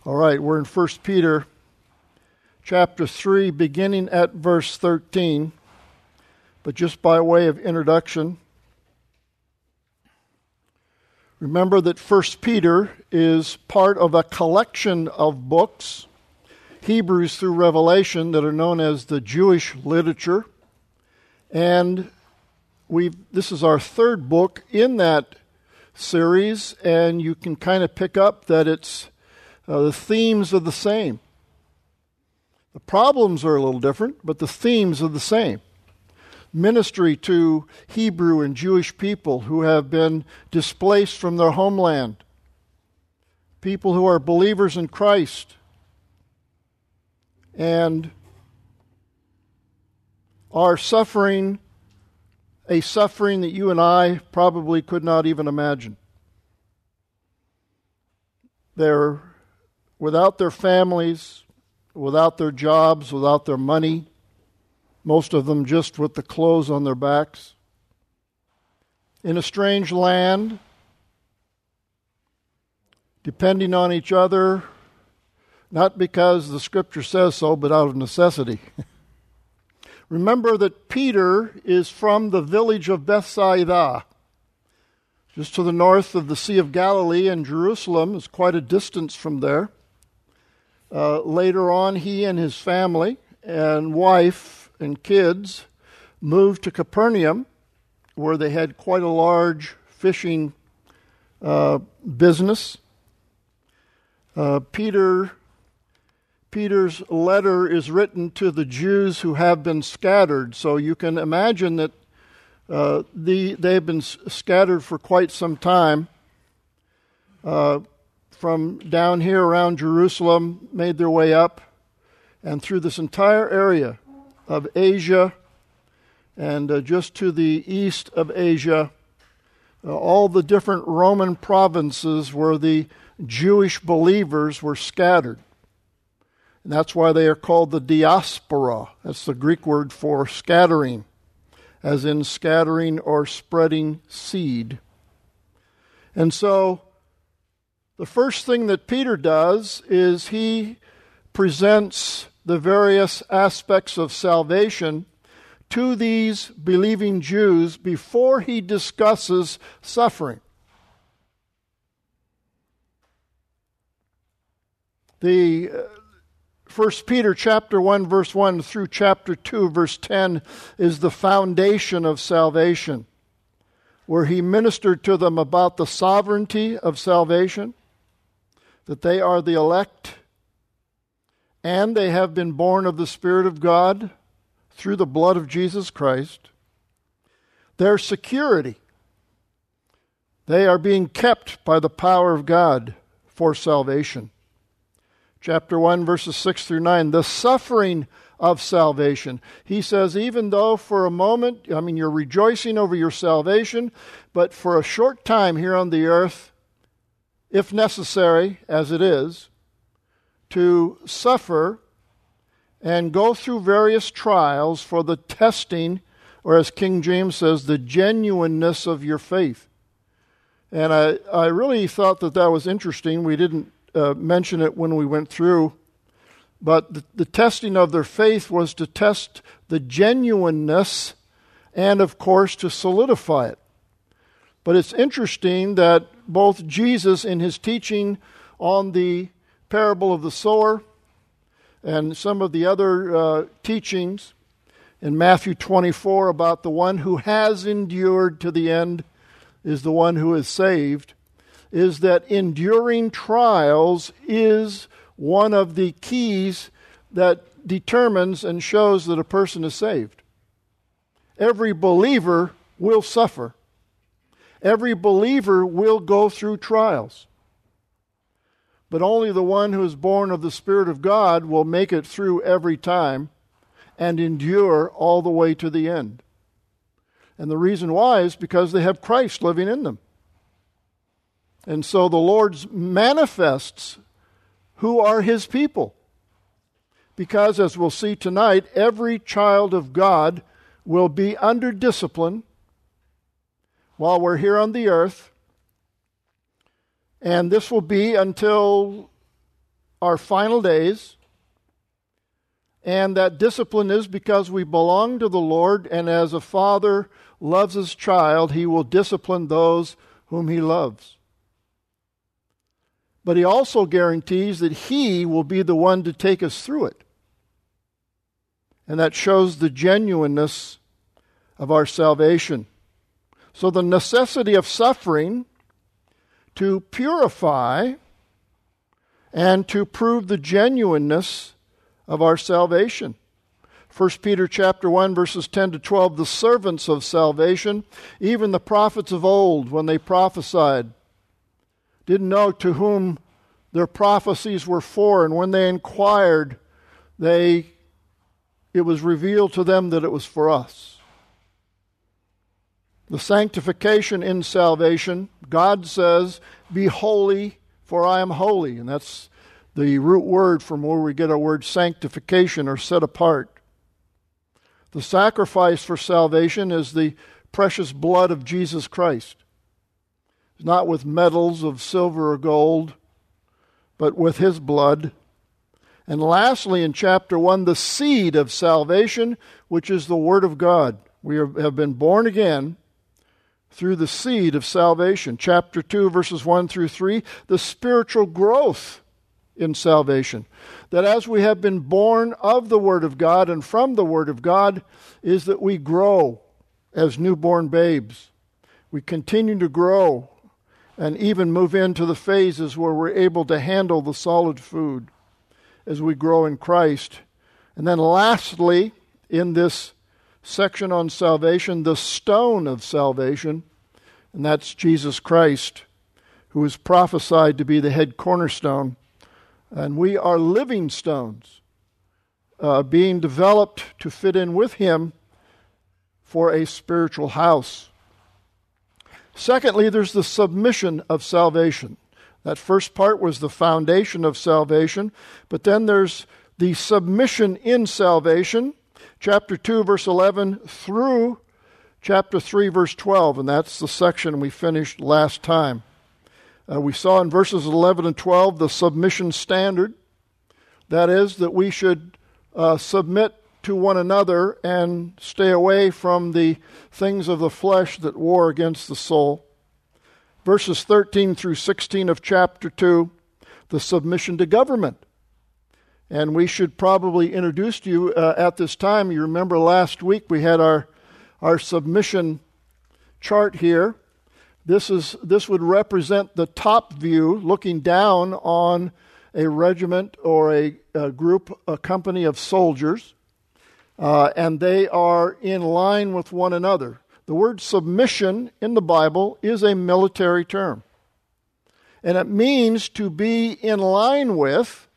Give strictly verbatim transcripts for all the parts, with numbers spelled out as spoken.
All right, we're in First Peter chapter three, beginning at verse thirteen. But just by way of introduction, remember that First Peter is part of a collection of books, Hebrews through Revelation, that are known as the Jewish literature. And we've this is our third book in that series, and you can kind of pick up that it's uh, the themes are the same. The problems are a little different, but the themes are the same. Ministry to Hebrew and Jewish people who have been displaced from their homeland, people who are believers in Christ, and are suffering a suffering that you and I probably could not even imagine. They're without their families, without their jobs, without their money, most of them just with the clothes on their backs, in a strange land, depending on each other, not because the Scripture says so, but out of necessity. Remember that Peter is from the village of Bethsaida, just to the north of the Sea of Galilee, and Jerusalem is quite a distance from there. Uh, later on, he and his family and wife and kids moved to Capernaum, where they had quite a large fishing uh, business. Uh, Peter, Peter's letter is written to the Jews who have been scattered, so you can imagine that uh, the, they have been scattered for quite some time. Uh, from down here around Jerusalem, made their way up, and through this entire area of Asia, and uh, just to the east of Asia, uh, all the different Roman provinces where the Jewish believers were scattered. And that's why they are called the diaspora. That's the Greek word for scattering, as in scattering or spreading seed. And so, the first thing that Peter does is he presents the various aspects of salvation to these believing Jews before he discusses suffering. The uh, First Peter chapter one, verse one through chapter two, verse ten is the foundation of salvation, where he ministered to them about the sovereignty of salvation, that they are the elect, and they have been born of the Spirit of God through the blood of Jesus Christ. Their security, they are being kept by the power of God for salvation. Chapter one, verses six through nine, the suffering of salvation. He says, even though for a moment, I mean, you're rejoicing over your salvation, but for a short time here on the earth, if necessary, as it is, to suffer and go through various trials for the testing, or as King James says, the genuineness of your faith. And I, I really thought that that was interesting. We didn't uh, mention it when we went through, but the, the testing of their faith was to test the genuineness and, of course, to solidify it. But it's interesting that both Jesus in his teaching on the parable of the sower and some of the other uh, teachings in Matthew twenty-four about the one who has endured to the end is the one who is saved, is that enduring trials is one of the keys that determines and shows that a person is saved. Every believer will suffer. Every believer will go through trials. But only the one who is born of the Spirit of God will make it through every time and endure all the way to the end. And the reason why is because they have Christ living in them. And so the Lord manifests who are his people. Because, as we'll see tonight, every child of God will be under discipline while we're here on the earth. And this will be until our final days, and that discipline is because we belong to the Lord, and as a father loves his child, he will discipline those whom he loves. But he also guarantees that he will be the one to take us through it. And that shows the genuineness of our salvation. So the necessity of suffering to purify and to prove the genuineness of our salvation. First Peter chapter one, verses ten to twelve, the servants of salvation, even the prophets of old, when they prophesied, didn't know to whom their prophecies were for, and when they inquired, they it was revealed to them that it was for us. The sanctification in salvation, God says, "Be holy, for I am holy." And that's the root word from where we get our word sanctification, or set apart. The sacrifice for salvation is the precious blood of Jesus Christ. It's not with metals of silver or gold, but with his blood. And lastly, in chapter one, the seed of salvation, which is the Word of God. We have been born again through the seed of salvation. Chapter two, verses one through three, the spiritual growth in salvation. That as we have been born of the Word of God and from the Word of God, is that we grow as newborn babes. We continue to grow and even move into the phases where we're able to handle the solid food as we grow in Christ. And then lastly, in this section on salvation, the stone of salvation, and that's Jesus Christ, who is prophesied to be the head cornerstone. And we are living stones, uh, being developed to fit in with him for a spiritual house. Secondly, there's the submission of salvation. That first part was the foundation of salvation, but then there's the submission in salvation, chapter two, verse eleven, through chapter three, verse twelve, and that's the section we finished last time. Uh, we saw in verses eleven and twelve the submission standard. That is, that we should uh, submit to one another and stay away from the things of the flesh that war against the soul. Verses thirteen through sixteen of chapter two, the submission to government. And we should probably introduce to you uh, at this time, you remember last week we had our, our submission chart here. This is this would represent the top view, looking down on a regiment or a, a group, a company of soldiers, uh, and they are in line with one another. The word submission in the Bible is a military term, and it means to be in line with,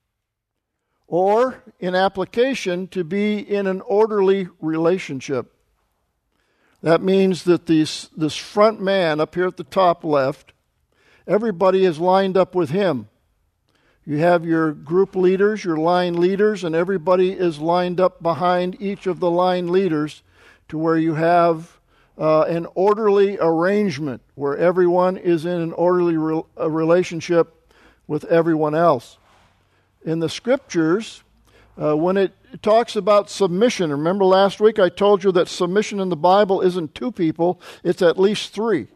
or in application, to be in an orderly relationship. That means that these, this front man up here at the top left, everybody is lined up with him. You have your group leaders, your line leaders, and everybody is lined up behind each of the line leaders to where you have uh, an orderly arrangement where everyone is in an orderly re- a relationship with everyone else. In the Scriptures, uh, when it talks about submission, remember last week I told you that submission in the Bible isn't two people, it's at least three.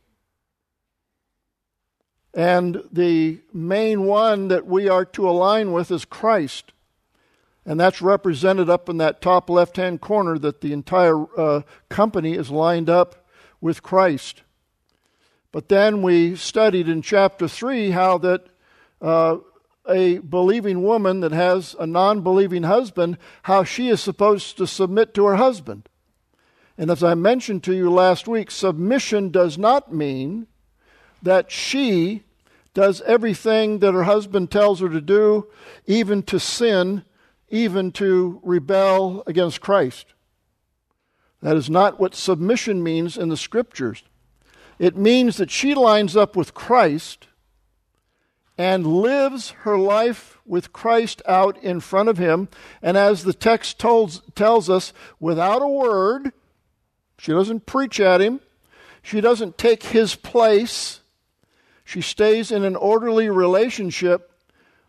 And the main one that we are to align with is Christ. And that's represented up in that top left-hand corner, that the entire uh, company is lined up with Christ. But then we studied in chapter three how that uh, a believing woman that has a non-believing husband, how she is supposed to submit to her husband. And as I mentioned to you last week, submission does not mean that she does everything that her husband tells her to do, even to sin, even to rebel against Christ. That is not what submission means in the Scriptures. It means that she lines up with Christ and lives her life with Christ out in front of him. And as the text tells, tells us, without a word, she doesn't preach at him. She doesn't take his place. She stays in an orderly relationship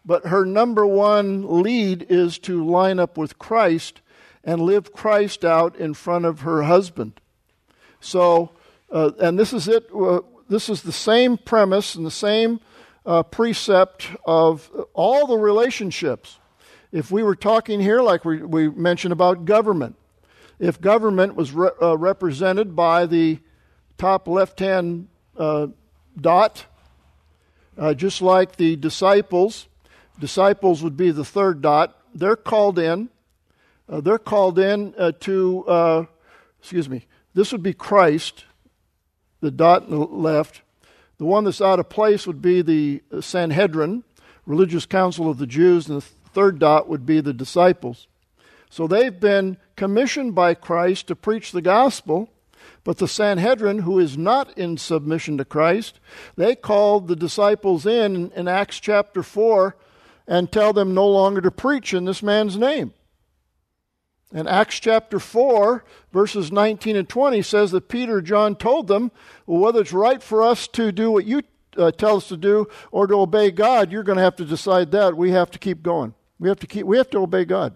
but her number one lead is to line up with Christ and live Christ out in front of her husband. So, uh, and this is it. Uh, this is the same premise and the same uh, precept of all the relationships. If we were talking here, like we, we mentioned about government, if government was re- uh, represented by the top left-hand uh, dot, uh, just like the disciples, disciples would be the third dot. They're called in. Uh, they're called in uh, to, uh, excuse me, this would be Christ, the dot on the left. The one that's out of place would be the Sanhedrin, religious council of the Jews, and the third dot would be the disciples. So they've been commissioned by Christ to preach the gospel, but the Sanhedrin, who is not in submission to Christ, they called the disciples in in Acts chapter four and tell them no longer to preach in this man's name. And Acts chapter four, verses nineteen and twenty says that Peter and John told them, well, whether it's right for us to do what you uh, tell us to do or to obey God, you're going to have to decide that. We have to keep going. We have to keep. We have to obey God.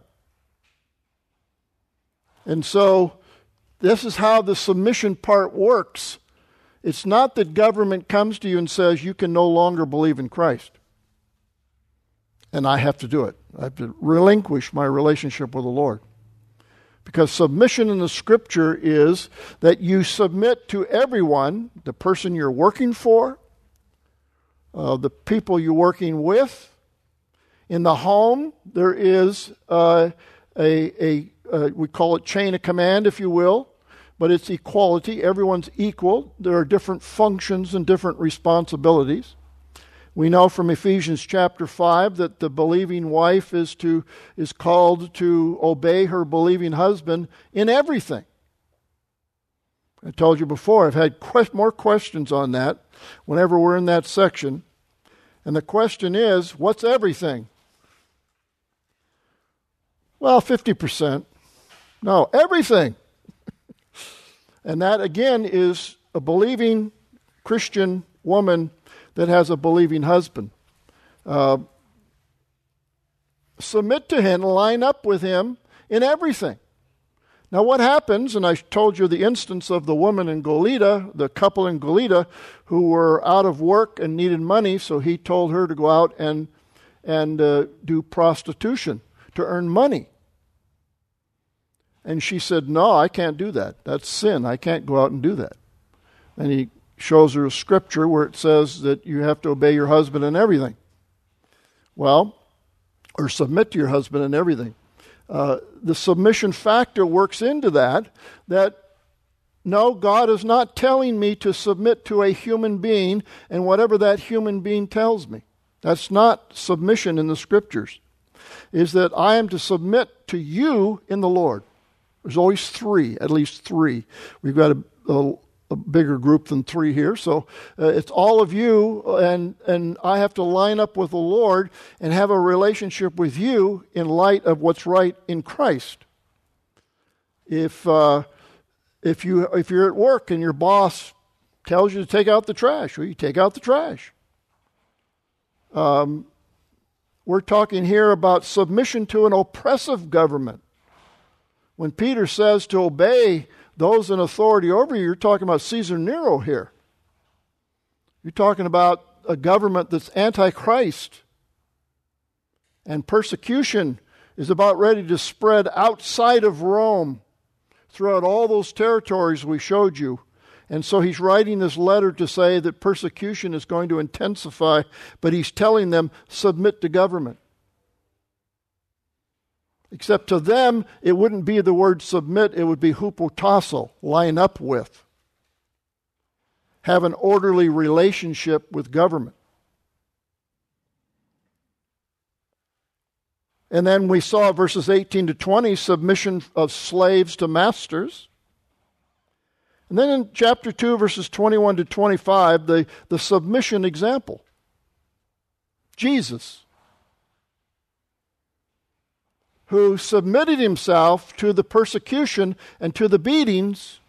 And so this is how the submission part works. It's not that government comes to you and says you can no longer believe in Christ. And I have to do it. I have to relinquish my relationship with the Lord. Because submission in the Scripture is that you submit to everyone, the person you're working for, uh, the people you're working with. In the home, there is uh, a, a uh, we call it chain of command, if you will, but it's equality. Everyone's equal. There are different functions and different responsibilities. We know from Ephesians chapter five that the believing wife is to is called to obey her believing husband in everything. I told you before, I've had quest- more questions on that whenever we're in that section. And the question is, what's everything? Well, fifty percent. No, everything. And that, again, is a believing Christian woman that has a believing husband. Uh, submit to him, line up with him in everything. Now what happens, and I told you the instance of the woman in Goleta, the couple in Goleta, who were out of work and needed money, so he told her to go out and, and uh, do prostitution to earn money. And she said, no, I can't do that. That's sin. I can't go out and do that. And he shows her a scripture where it says that you have to obey your husband in everything. Well, or submit to your husband in everything. Uh, the submission factor works into that, that no, God is not telling me to submit to a human being and whatever that human being tells me. That's not submission in the scriptures. Is that I am to submit to you in the Lord. There's always three, at least three. We've got a, a a bigger group than three here. So uh, it's all of you, and, and I have to line up with the Lord and have a relationship with you in light of what's right in Christ. If uh, if you if you're at work and your boss tells you to take out the trash, well, you take out the trash. Um, we're talking here about submission to an oppressive government. When Peter says to obey those in authority over you, you're talking about Caesar Nero here. You're talking about a government that's anti-Christ. And persecution is about ready to spread outside of Rome throughout all those territories we showed you. And so he's writing this letter to say that persecution is going to intensify, but he's telling them, submit to government. Except to them, it wouldn't be the word submit, it would be hupotasso, line up with. Have an orderly relationship with government. And then we saw verses eighteen to twenty, submission of slaves to masters. And then in chapter two, verses twenty-one to twenty-five, the, the submission example. Jesus, who submitted himself to the persecution and to the beatings.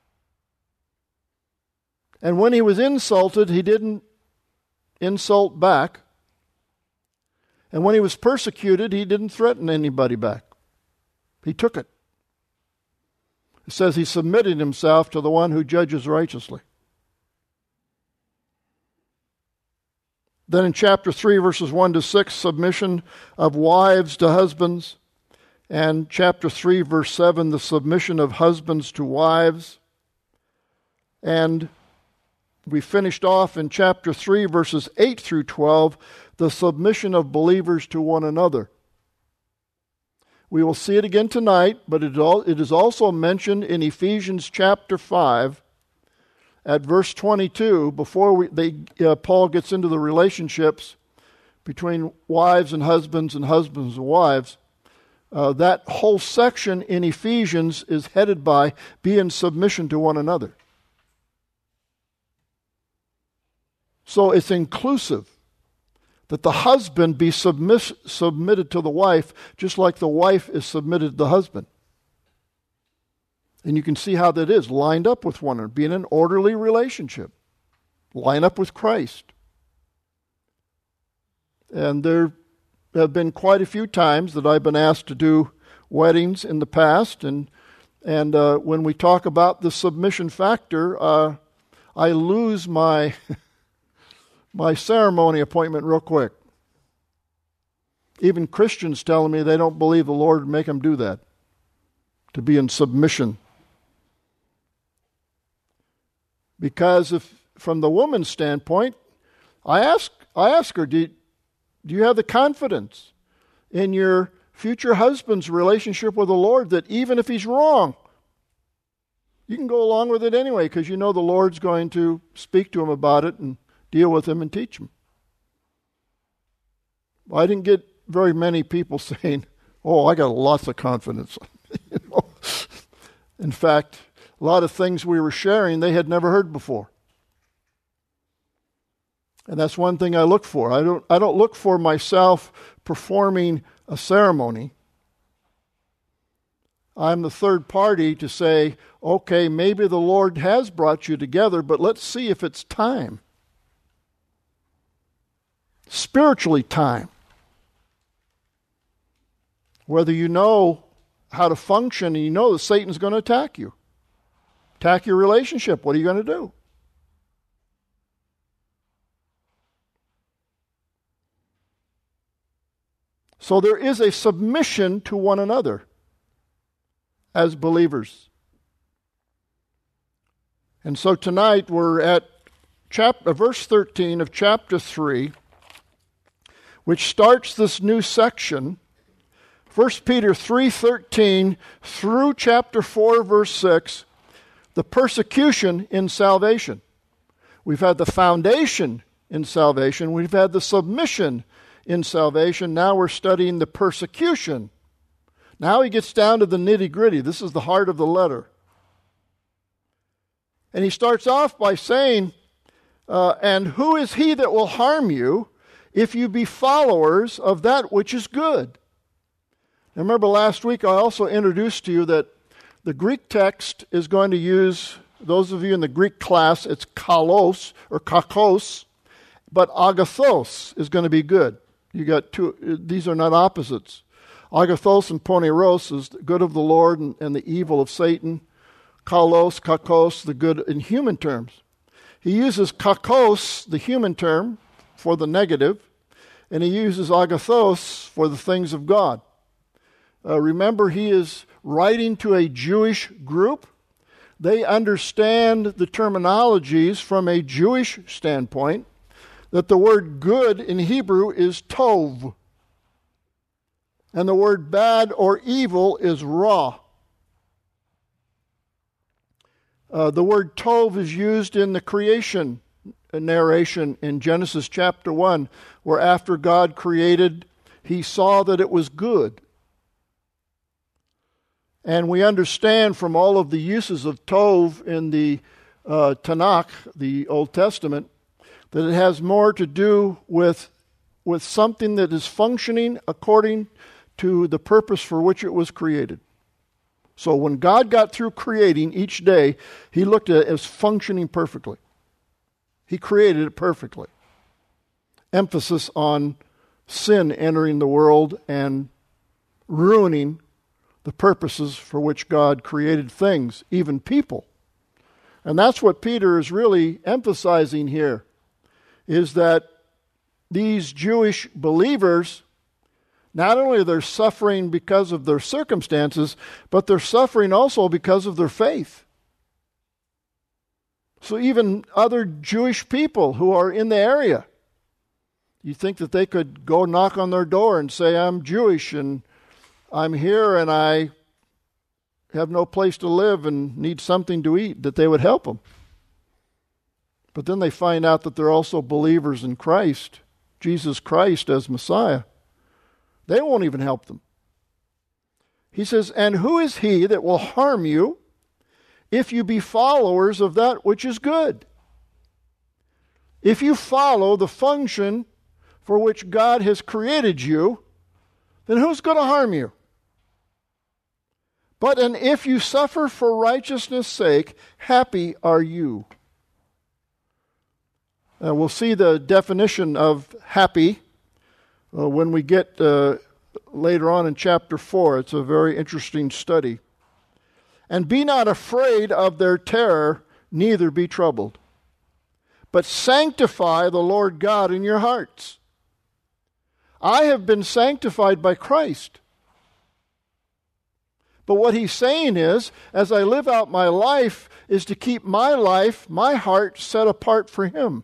And when he was insulted, he didn't insult back. And when he was persecuted, he didn't threaten anybody back. He took it. It says he submitted himself to the one who judges righteously. Then in chapter three, verses one to six, submission of wives to husbands. And chapter three, verse seven, the submission of husbands to wives. And we finished off in chapter three, verses eight through twelve, the submission of believers to one another. We will see it again tonight, but it is also mentioned in Ephesians chapter five at verse twenty-two, before we, they, uh, Paul gets into the relationships between wives and husbands and husbands and wives. Uh, that whole section in Ephesians is headed by be in submission to one another. So it's inclusive that the husband be submiss- submitted to the wife just like the wife is submitted to the husband. And you can see how that is lined up with one another, be in an orderly relationship, line up with Christ. And there have been quite a few times that I've been asked to do weddings in the past, and and uh, when we talk about the submission factor, uh, I lose my my ceremony appointment real quick. Even Christians telling me they don't believe the Lord would make them do that, to be in submission. Because if, from the woman's standpoint, I ask I ask her, do you, do you have the confidence in your future husband's relationship with the Lord that even if he's wrong, you can go along with it anyway because you know the Lord's going to speak to him about it and deal with him and teach him? Well, I didn't get very many people saying, oh, I got lots of confidence. You know? In fact, a lot of things we were sharing they had never heard before. And that's one thing I look for. I don't I don't look for myself performing a ceremony. I'm the third party to say, okay, maybe the Lord has brought you together, but let's see if it's time. Spiritually time. Whether you know how to function and you know that Satan's going to attack you. Attack your relationship. What are you going to do? So there is a submission to one another as believers. And so tonight we're at chapter, verse thirteen of chapter three, which starts this new section, First Peter three thirteen through chapter four, verse six, the persecution in salvation. We've had the foundation in salvation. We've had the submission in salvation. Now we're studying the persecution. Now he gets down to the nitty-gritty. This is the heart of the letter. And he starts off by saying, uh, and who is he that will harm you if you be followers of that which is good? Now remember last week I also introduced to you that the Greek text is going to use, those of you in the Greek class, it's kalos or kakos, but agathos is going to be good. You got two, these are not opposites. Agathos and poneros is the good of the Lord and, and the evil of Satan. Kalos, kakos, the good in human terms. He uses kakos, the human term, for the negative, and he uses agathos for the things of God. Uh, remember, he is writing to a Jewish group. They understand the terminologies from a Jewish standpoint, that the word good in Hebrew is tov, and the word bad or evil is ra. Uh, the word tov is used in the creation narration in Genesis chapter one, where after God created, he saw that it was good. And we understand from all of the uses of tov in the uh, Tanakh, the Old Testament, that it has more to do with, with something that is functioning according to the purpose for which it was created. So when God got through creating each day, he looked at it as functioning perfectly. He created it perfectly. Emphasis on sin entering the world and ruining the purposes for which God created things, even people. And that's what Peter is really emphasizing here, is that these Jewish believers, not only they're suffering because of their circumstances, but they're suffering also because of their faith. So even other Jewish people who are in the area, you think that they could go knock on their door and say, I'm Jewish and I'm here and I have no place to live and need something to eat, that they would help them. But then they find out that they're also believers in Christ, Jesus Christ as Messiah. They won't even help them. He says, and who is he that will harm you if you be followers of that which is good? If you follow the function for which God has created you, then who's going to harm you? But and if you suffer for righteousness' sake, happy are you. Uh, we'll see the definition of happy uh, when we get uh, later on in chapter four. It's a very interesting study. And be not afraid of their terror, neither be troubled. But sanctify the Lord God in your hearts. I have been sanctified by Christ. But what he's saying is, as I live out my life, is to keep my life, my heart, set apart for him.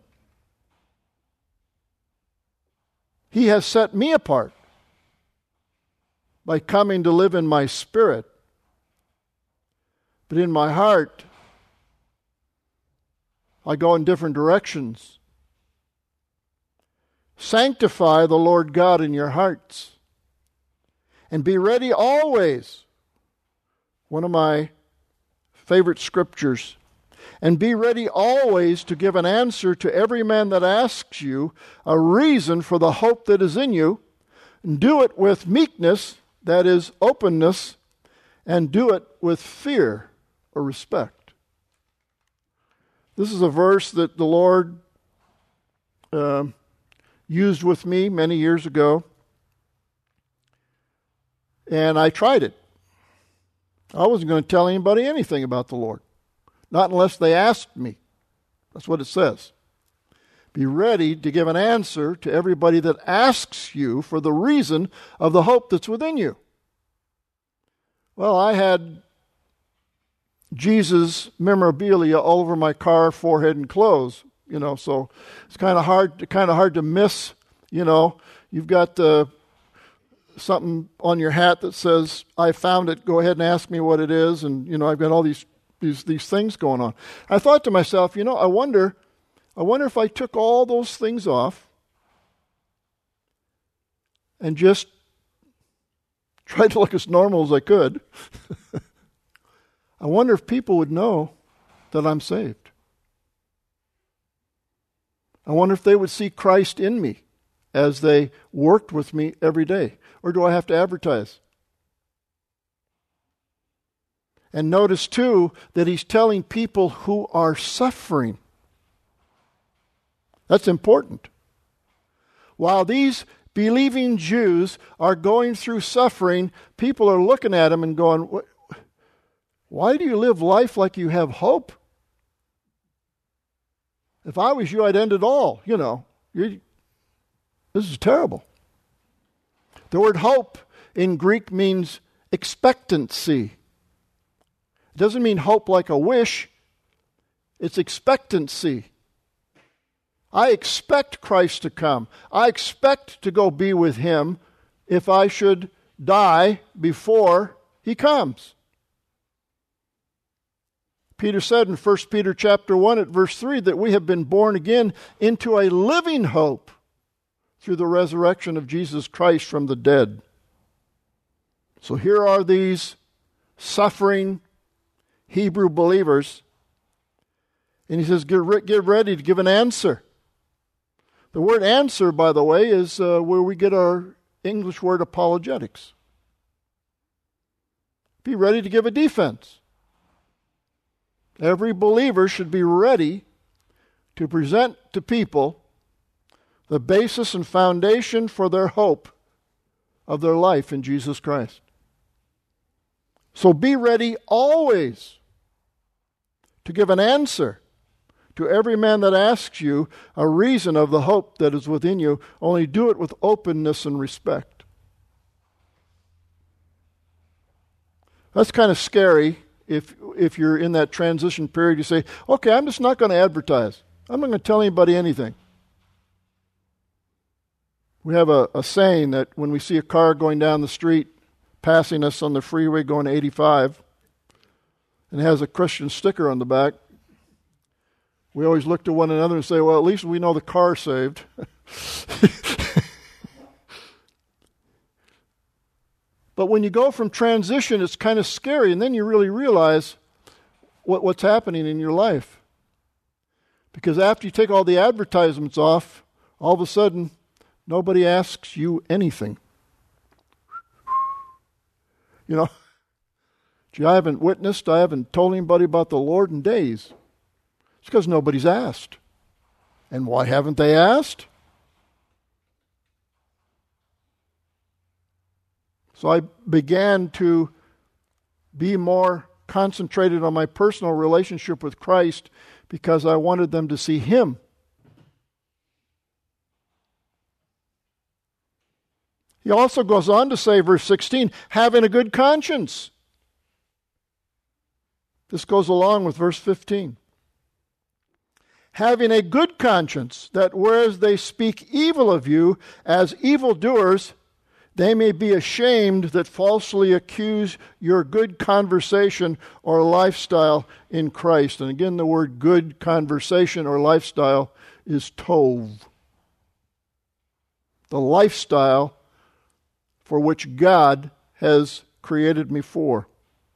He has set me apart by coming to live in my spirit. But in my heart, I go in different directions. Sanctify the Lord God in your hearts. And be ready always. One of my favorite scriptures. And be ready always to give an answer to every man that asks you a reason for the hope that is in you. And do it with meekness, that is openness, and do it with fear or respect. This is a verse that the Lord uh, used with me many years ago. And I tried it. I wasn't going to tell anybody anything about the Lord. Not unless they asked me. That's what it says. Be ready to give an answer to everybody that asks you for the reason of the hope that's within you. Well, I had Jesus memorabilia all over my car, forehead, and clothes. You know, so it's kind of hard, kind of hard to miss. You know, you've got uh, something on your hat that says, I found it, go ahead and ask me what it is. And, you know, I've got all these these these things going on. I thought to myself, you know, I wonder, I wonder if I took all those things off and just tried to look as normal as I could. I wonder if people would know that I'm saved. I wonder if they would see Christ in me as they worked with me every day. Or do I have to advertise? And notice too that he's telling people who are suffering. That's important. While these believing Jews are going through suffering, people are looking at them and going, why do you live life like you have hope? If I was you, I'd end it all. You know, you're, this is terrible. The word hope in Greek means expectancy. It doesn't mean hope like a wish. It's expectancy. I expect Christ to come. I expect to go be with him if I should die before he comes. Peter said in First Peter chapter one at verse three that we have been born again into a living hope through the resurrection of Jesus Christ from the dead. So here are these suffering Hebrew believers. And he says, get, re- get ready to give an answer. The word answer, by the way, is uh, where we get our English word apologetics. Be ready to give a defense. Every believer should be ready to present to people the basis and foundation for their hope of their life in Jesus Christ. So be ready always to give an answer to every man that asks you a reason of the hope that is within you. Only do it with openness and respect. That's kind of scary if if you're in that transition period. You say, okay, I'm just not going to advertise. I'm not going to tell anybody anything. We have a, a saying that when we see a car going down the street, passing us on the freeway going to eighty-five, and it has a Christian sticker on the back, we always look to one another and say, well, at least we know the car's saved. But when you go from transition, it's kind of scary, and then you really realize what, what's happening in your life. Because after you take all the advertisements off, all of a sudden, nobody asks you anything. You know, gee, I haven't witnessed, I haven't told anybody about the Lord in days. It's because nobody's asked. And why haven't they asked? So I began to be more concentrated on my personal relationship with Christ because I wanted them to see Him. He also goes on to say, verse sixteen, having a good conscience. This goes along with verse fifteen. Having a good conscience, that whereas they speak evil of you as evildoers, they may be ashamed that falsely accuse your good conversation or lifestyle in Christ. And again, the word good conversation or lifestyle is tov. The lifestyle for which God has created me for.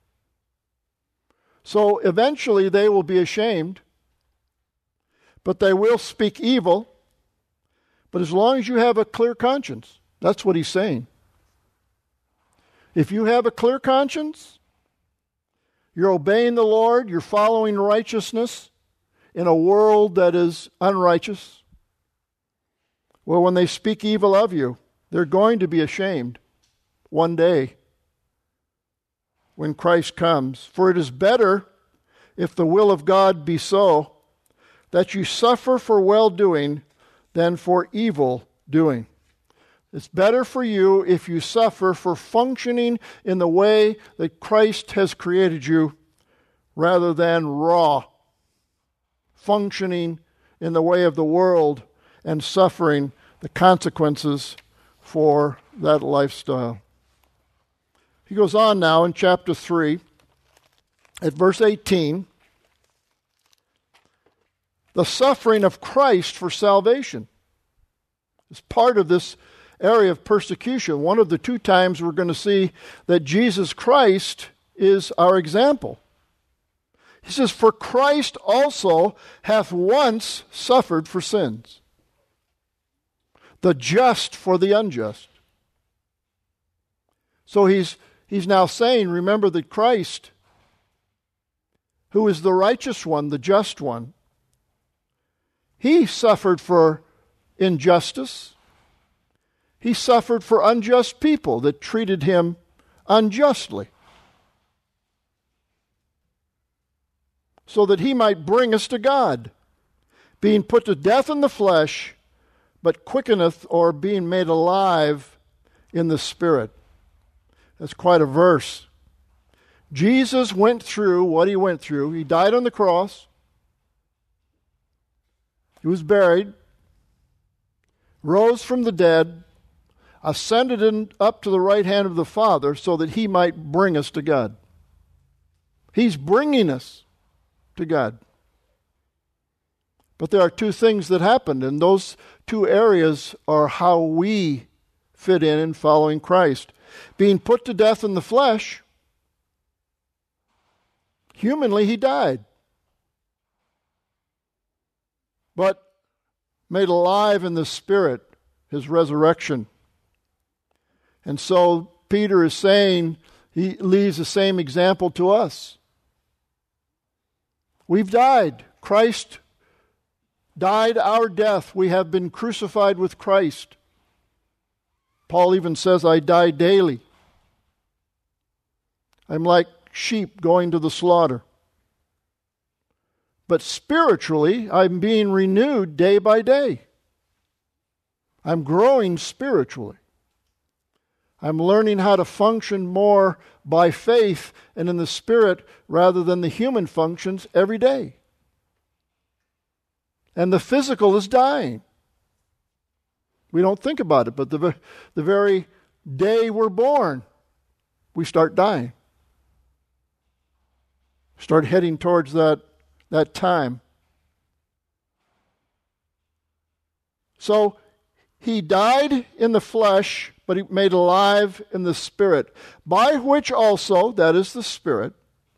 So eventually they will be ashamed, but they will speak evil. But as long as you have a clear conscience, that's what he's saying. If you have a clear conscience, you're obeying the Lord, you're following righteousness in a world that is unrighteous, well, when they speak evil of you, they're going to be ashamed one day when Christ comes. For it is better, if the will of God be so, that you suffer for well-doing than for evil doing. It's better for you if you suffer for functioning in the way that Christ has created you rather than raw, functioning in the way of the world and suffering the consequences for that lifestyle. He goes on now in chapter three at verse eighteen. The suffering of Christ for salvation is part of this area of persecution. One of the two times we're going to see that Jesus Christ is our example. He says, for Christ also hath once suffered for sins, the just for the unjust. So he's he's now saying, remember that Christ, who is the righteous one, the just one, he suffered for injustice. He suffered for unjust people that treated him unjustly, so that he might bring us to God, being put to death in the flesh, but quickeneth, or being made alive in the Spirit. That's quite a verse. Jesus went through what he went through. He died on the cross. He was buried, rose from the dead, ascended in, up to the right hand of the Father so that he might bring us to God. He's bringing us to God. But there are two things that happened, and those two areas are how we fit in in following Christ. Being put to death in the flesh, humanly he died, but made alive in the Spirit, his resurrection. And so Peter is saying, he leaves the same example to us. We've died. Christ died our death, we have been crucified with Christ. Paul even says, I die daily. I'm like sheep going to the slaughter. But spiritually, I'm being renewed day by day. I'm growing spiritually. I'm learning how to function more by faith and in the Spirit rather than the human functions every day. And the physical is dying. We don't think about it, but the, the very day we're born, we start dying. Start heading towards that, that time. So, he died in the flesh, but he made alive in the Spirit, by which also, that is the Spirit,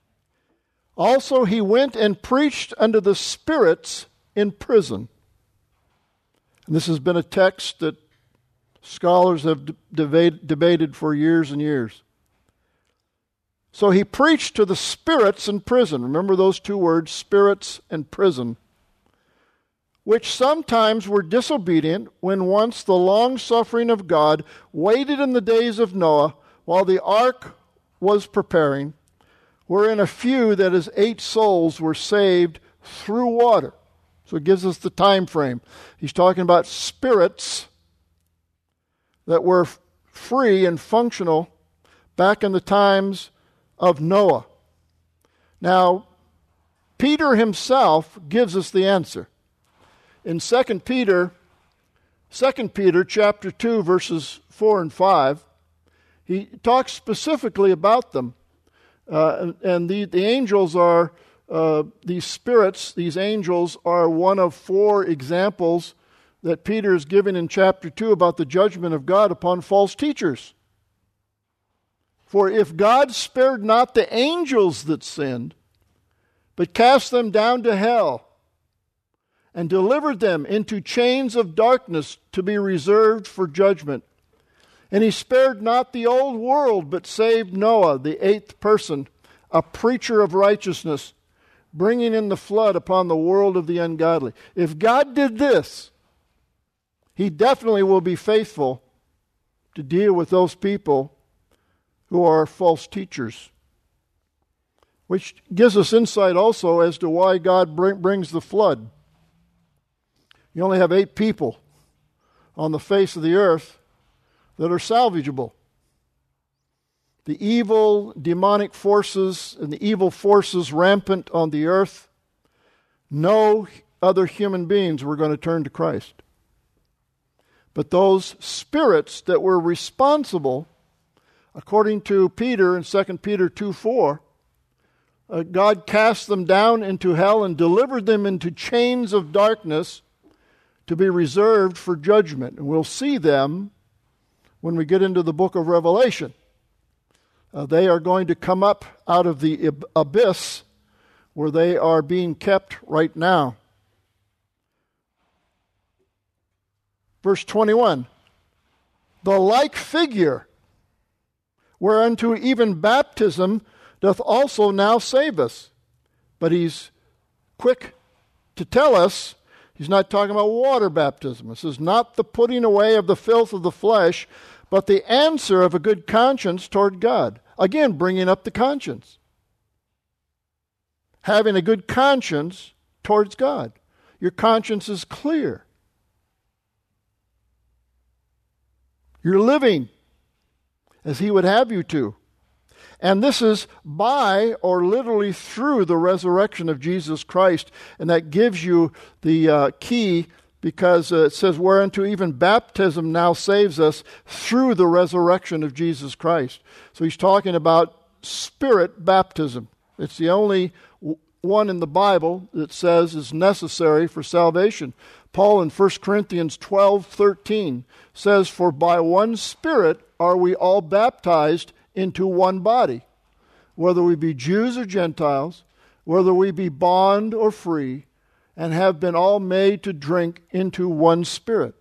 also he went and preached unto the spirits in prison. And this has been a text that scholars have debate, debated for years and years. So he preached to the spirits in prison. Remember those two words, spirits and prison, which sometimes were disobedient when once the long-suffering of God waited in the days of Noah while the ark was preparing, wherein a few, that is eight souls, were saved through water. So it gives us the time frame. He's talking about spirits that were free and functional back in the times of Noah. Now, Peter himself gives us the answer. In Second Peter, Second Peter chapter two, verses four and five, he talks specifically about them. Uh, and and the, the angels are, uh, these spirits, these angels are one of four examples that Peter is giving in chapter two about the judgment of God upon false teachers. For if God spared not the angels that sinned, but cast them down to hell, and delivered them into chains of darkness to be reserved for judgment. And he spared not the old world, but saved Noah, the eighth person, a preacher of righteousness, bringing in the flood upon the world of the ungodly. If God did this, he definitely will be faithful to deal with those people who are false teachers. Which gives us insight also as to why God bring, brings the flood. You only have eight people on the face of the earth that are salvageable. The evil demonic forces and the evil forces rampant on the earth, no other human beings were going to turn to Christ. But those spirits that were responsible, according to Peter in Second Peter two four, uh, God cast them down into hell and delivered them into chains of darkness to be reserved for judgment. And we'll see them when we get into the book of Revelation. Uh, they are going to come up out of the ab- abyss where they are being kept right now. Verse twenty-one, the like figure whereunto even baptism doth also now save us. But he's quick to tell us, he's not talking about water baptism. This is not the putting away of the filth of the flesh, but the answer of a good conscience toward God. Again, bringing up the conscience. Having a good conscience towards God. Your conscience is clear. You're living as He would have you to. And this is by or literally through the resurrection of Jesus Christ. And that gives you the uh, key, because uh, it says, whereunto even baptism now saves us through the resurrection of Jesus Christ. So he's talking about spirit baptism. It's the only w- one in the Bible that says is necessary for salvation. Paul in First Corinthians twelve thirteen says, for by one Spirit are we all baptized into one body, whether we be Jews or Gentiles, whether we be bond or free, and have been all made to drink into one Spirit.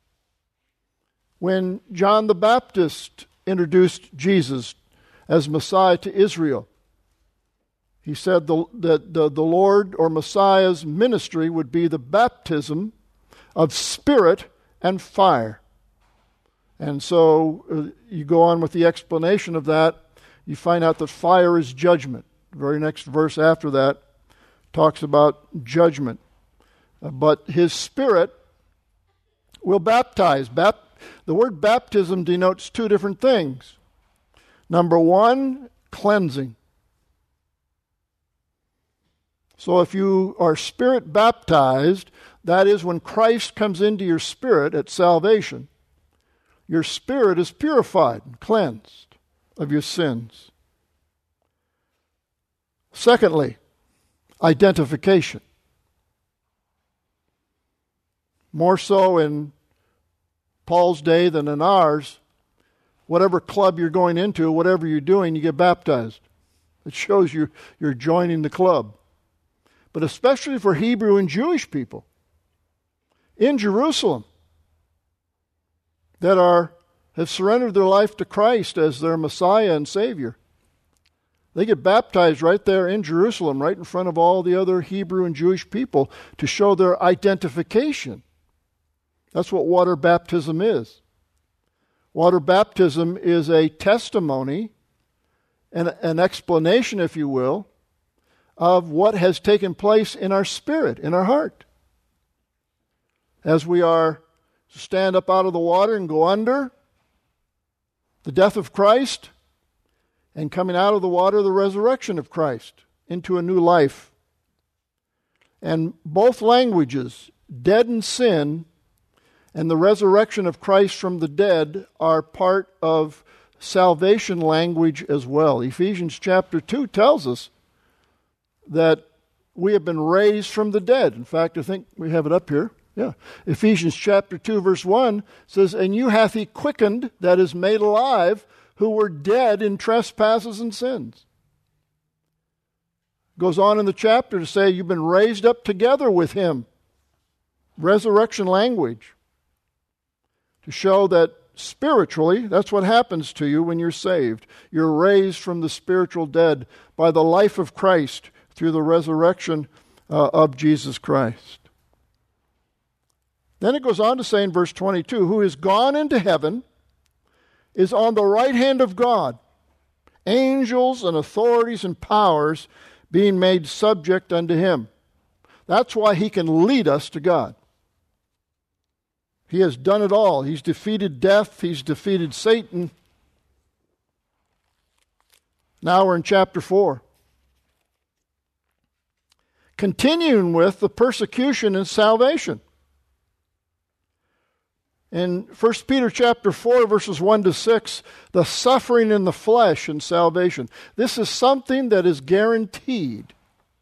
When John the Baptist introduced Jesus as Messiah to Israel, He said the, that the, the Lord or Messiah's ministry would be the baptism of spirit and fire. And so uh, you go on with the explanation of that. You find out that fire is judgment. The very next verse after that talks about judgment. Uh, but his spirit will baptize. Bap- the word baptism denotes two different things. Number one, cleansing. So if you are spirit baptized, that is when Christ comes into your spirit at salvation, your spirit is purified and cleansed of your sins. Secondly, identification. More so in Paul's day than in ours, whatever club you're going into, whatever you're doing, you get baptized. It shows you you're joining the club. But especially for Hebrew and Jewish people in Jerusalem that are have surrendered their life to Christ as their Messiah and Savior. They get baptized right there in Jerusalem, right in front of all the other Hebrew and Jewish people to show their identification. That's what water baptism is. Water baptism is a testimony, and an explanation, if you will, of what has taken place in our spirit, in our heart. As we are to stand up out of the water and go under the death of Christ, and coming out of the water, the resurrection of Christ into a new life. And both languages, dead in sin and the resurrection of Christ from the dead, are part of salvation language as well. Ephesians chapter two tells us that we have been raised from the dead. In fact, I think we have it up here. Yeah. Ephesians chapter two verse one says, "And you hath he quickened," that is made alive, "who were dead in trespasses and sins." Goes on in the chapter to say you've been raised up together with him. Resurrection language. To show that spiritually, that's what happens to you when you're saved. You're raised from the spiritual dead by the life of Christ through the resurrection uh, of Jesus Christ. Then it goes on to say in verse twenty-two, "Who is gone into heaven, is on the right hand of God, angels and authorities and powers being made subject unto him." That's why he can lead us to God. He has done it all. He's defeated death. He's defeated Satan. Now we're in chapter four. Continuing with the persecution and salvation. In First Peter chapter four, verses one to six, the suffering in the flesh and salvation. This is something that is guaranteed.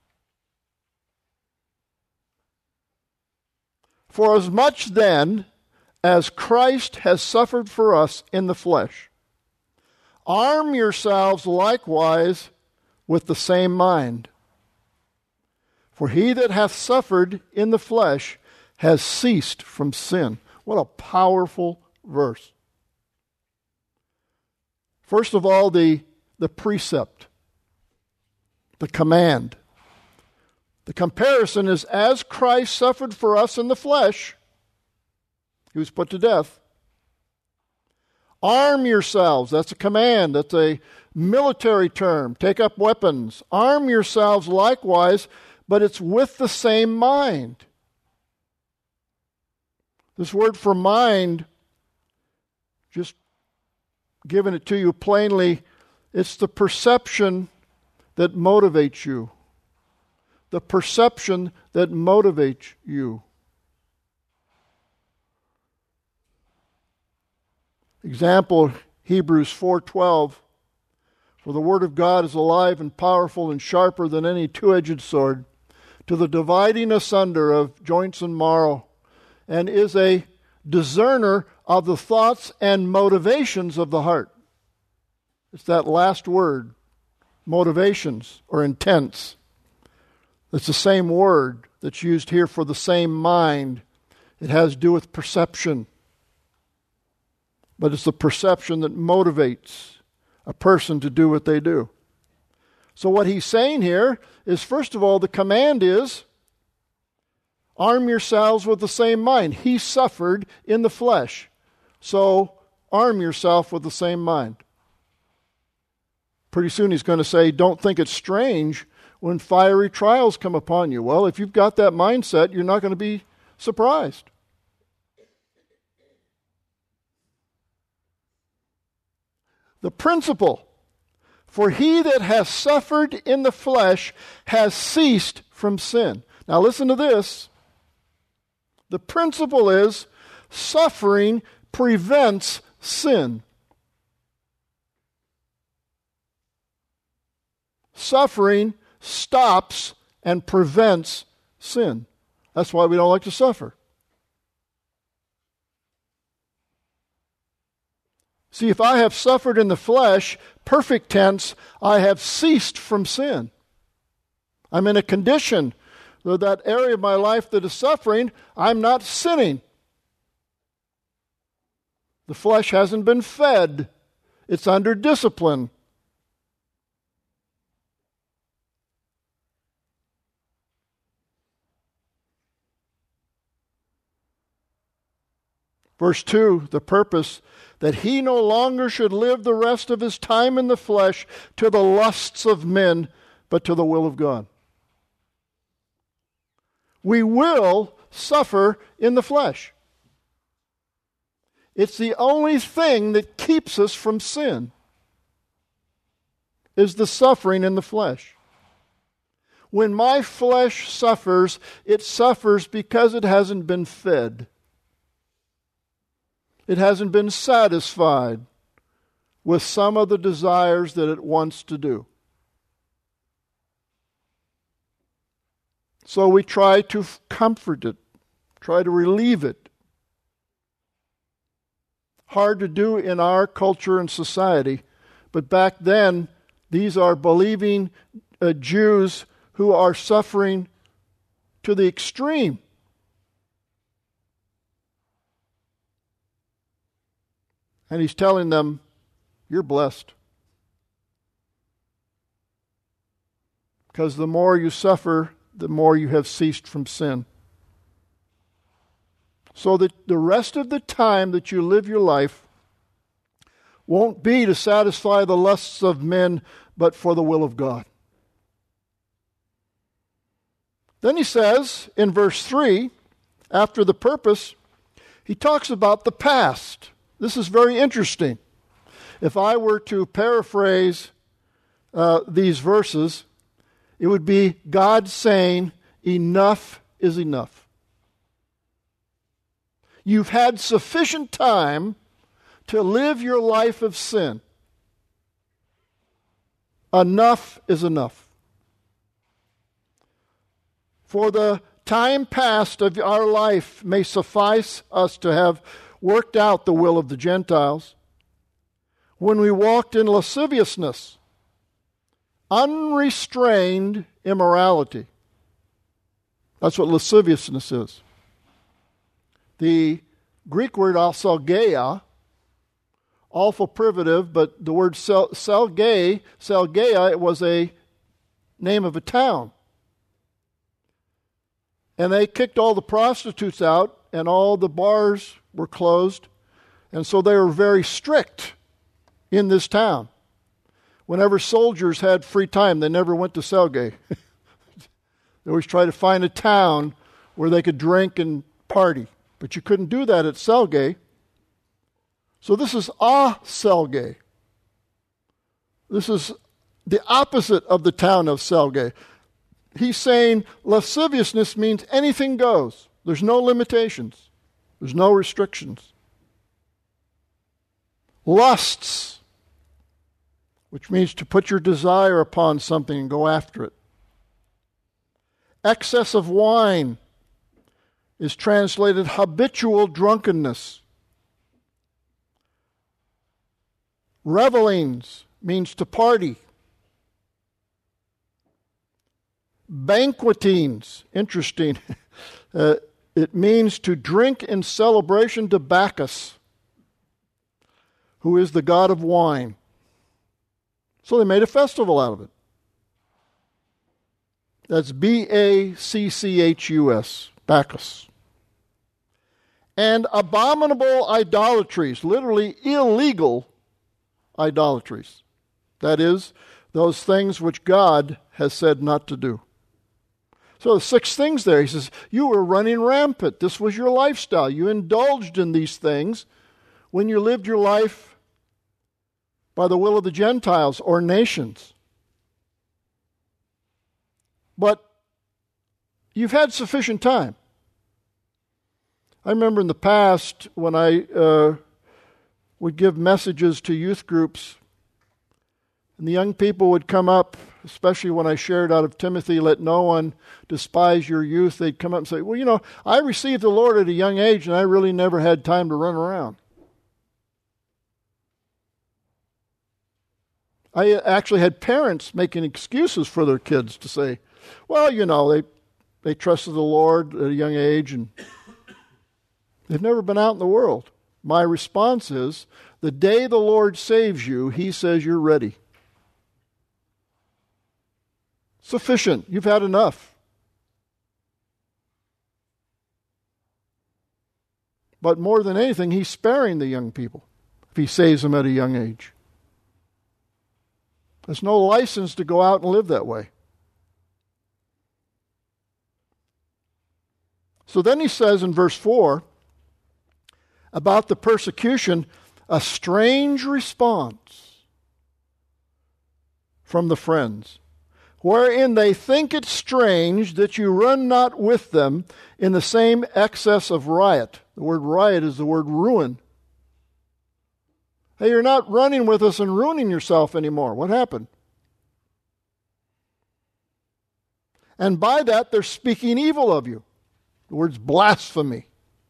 "For as much then as Christ has suffered for us in the flesh, arm yourselves likewise with the same mind. For he that hath suffered in the flesh has ceased from sin." What a powerful verse. First of all, the, the precept, the command. The comparison is, as Christ suffered for us in the flesh, he was put to death. Arm yourselves. That's a command. That's a military term. Take up weapons. Arm yourselves likewise, but it's with the same mind. This word for mind, just giving it to you plainly, it's the perception that motivates you. The perception that motivates you. Example, Hebrews four twelve. "For the word of God is alive and powerful and sharper than any two-edged sword, to the dividing asunder of joints and marrow, and is a discerner of the thoughts and motivations of the heart." It's that last word, motivations or intents. It's the same word that's used here for the same mind. It has to do with perception. But it's the perception that motivates a person to do what they do. So what he's saying here is, first of all, the command is, arm yourselves with the same mind. He suffered in the flesh. So arm yourself with the same mind. Pretty soon he's going to say, don't think it's strange when fiery trials come upon you. Well, if you've got that mindset, you're not going to be surprised. The principle, for he that has suffered in the flesh has ceased from sin. Now listen to this. The principle is, suffering prevents sin. Suffering stops and prevents sin. That's why we don't like to suffer. See, if I have suffered in the flesh, perfect tense, I have ceased from sin. I'm in a condition, though that area of my life that is suffering, I'm not sinning. The flesh hasn't been fed. It's under discipline. Verse two, the purpose, that he no longer should live the rest of his time in the flesh to the lusts of men, but to the will of God. We will suffer in the flesh. It's the only thing that keeps us from sin, is the suffering in the flesh. When my flesh suffers, it suffers because it hasn't been fed. It hasn't been satisfied with some of the desires that it wants to do. So we try to comfort it, try to relieve it. Hard to do in our culture and society, but back then, these are believing uh, Jews who are suffering to the extreme. And he's telling them, you're blessed. Because the more you suffer, the more you have ceased from sin. So that the rest of the time that you live your life won't be to satisfy the lusts of men, but for the will of God. Then he says in verse three, after the purpose, he talks about the past. This is very interesting. If I were to paraphrase uh, these verses, it would be God saying, enough is enough. You've had sufficient time to live your life of sin. Enough is enough. For the time past of our life may suffice us to have worked out the will of the Gentiles, when we walked in lasciviousness, unrestrained immorality. That's what lasciviousness is. The Greek word alsalgeia, awful privative, but the word sel- selge, selgeia, it was a name of a town. And they kicked all the prostitutes out, and all the bars were closed. And so they were very strict in this town. Whenever soldiers had free time, they never went to Selge. They always tried to find a town where they could drink and party. But you couldn't do that at Selge. So this is a Selge. This is the opposite of the town of Selge. He's saying lasciviousness means anything goes. There's no limitations. There's no restrictions. Lusts, which means to put your desire upon something and go after it. Excess of wine is translated habitual drunkenness. Revelings means to party. Banquetings, interesting. uh, it means to drink in celebration to Bacchus, who is the god of wine. So they made a festival out of it. That's B A C C H U S, Bacchus. And abominable idolatries, literally illegal idolatries. That is, those things which God has said not to do. So the six things there, he says, you were running rampant. This was your lifestyle. You indulged in these things when you lived your life by the will of the Gentiles or nations. But you've had sufficient time. I remember in the past when I uh, would give messages to youth groups, and the young people would come up, especially when I shared out of Timothy, let no one despise your youth. They'd come up and say, well, you know, I received the Lord at a young age, and I really never had time to run around. I actually had parents making excuses for their kids to say, well, you know, they they trusted the Lord at a young age, and they've never been out in the world. My response is, the day the Lord saves you, He says you're ready. Sufficient. You've had enough. But more than anything, He's sparing the young people if He saves them at a young age. There's no license to go out and live that way. So then he says in verse four, about the persecution, a strange response from the friends, wherein they think it strange that you run not with them in the same excess of riot. The word riot is the word ruin. Hey, you're not running with us and ruining yourself anymore. What happened? And by that, they're speaking evil of you. The word's blasphemy.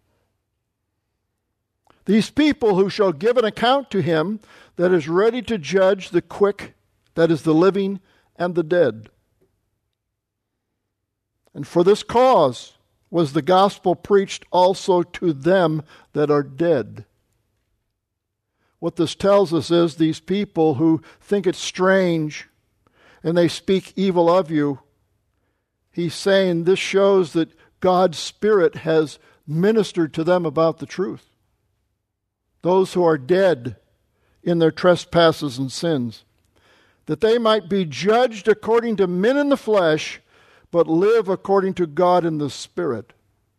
These people who shall give an account to Him that is ready to judge the quick, that is the living and the dead. And for this cause was the gospel preached also to them that are dead. What this tells us is these people who think it's strange and they speak evil of you, he's saying this shows that God's Spirit has ministered to them about the truth. Those who are dead in their trespasses and sins, that they might be judged according to men in the flesh, but live according to God in the Spirit.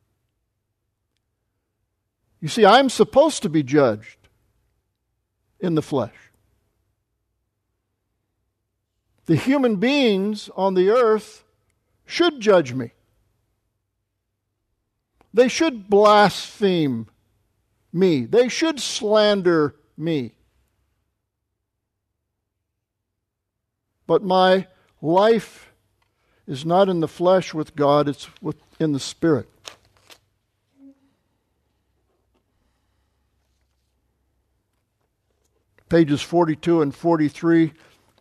You see, I'm supposed to be judged in the flesh. The human beings on the earth should judge me. They should blaspheme me. They should slander me. But my life is not in the flesh with God, it's in the Spirit. Pages forty-two and forty-three.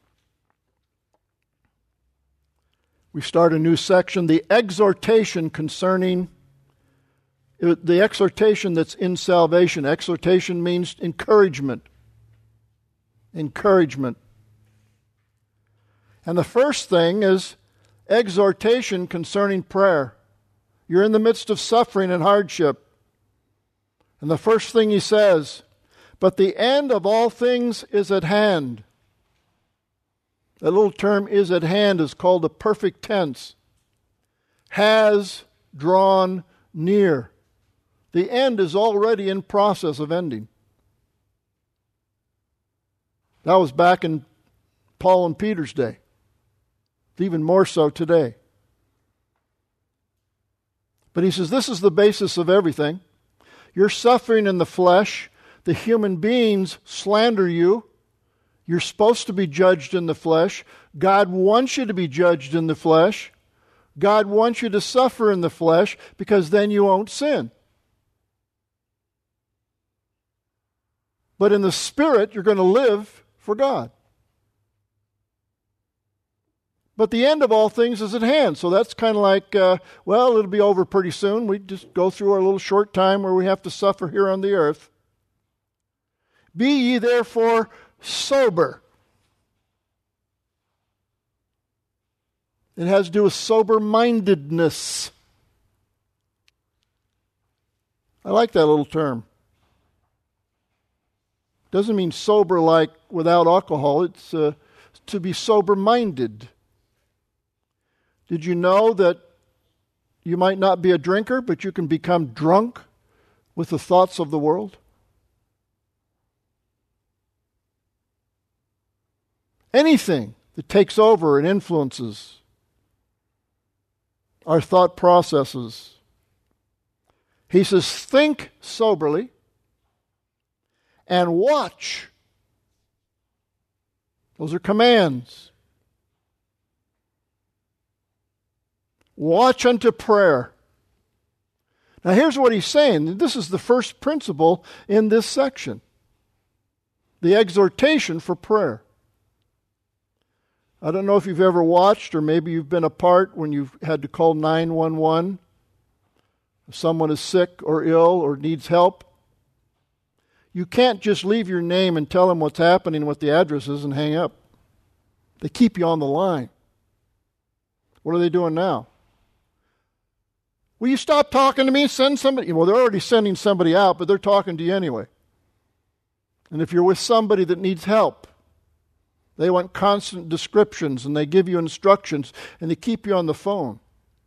We start a new section, the exhortation concerning, the exhortation that's in salvation. Exhortation means encouragement. Encouragement. And the first thing is exhortation concerning prayer. You're in the midst of suffering and hardship. And the first thing he says, but the end of all things is at hand. That little term is at hand is called the perfect tense. Has drawn near. The end is already in process of ending. That was back in Paul and Peter's day. Even more so today. But he says this is the basis of everything. You're suffering in the flesh. The human beings slander you. You're supposed to be judged in the flesh. God wants you to be judged in the flesh. God wants you to suffer in the flesh because then you won't sin. But in the Spirit, you're going to live for God. But the end of all things is at hand. So that's kind of like, uh, well, it'll be over pretty soon. We just go through our little short time where we have to suffer here on the earth. Be ye therefore sober. It has to do with sober-mindedness. I like that little term. Doesn't mean sober like without alcohol. It's uh, to be sober-minded. Did you know that you might not be a drinker, but you can become drunk with the thoughts of the world? Anything that takes over and influences our thought processes. He says, think soberly and watch. Those are commands. Watch unto prayer. Now here's what he's saying. This is the first principle in this section. The exhortation for prayer. I don't know if you've ever watched, or maybe you've been a part when you've had to call nine one one. If someone is sick or ill or needs help, you can't just leave your name and tell them what's happening, what the address is, and hang up. They keep you on the line. What are they doing now? Will you stop talking to me and send somebody? Well, they're already sending somebody out, but they're talking to you anyway. And if you're with somebody that needs help, they want constant descriptions, and they give you instructions, and they keep you on the phone.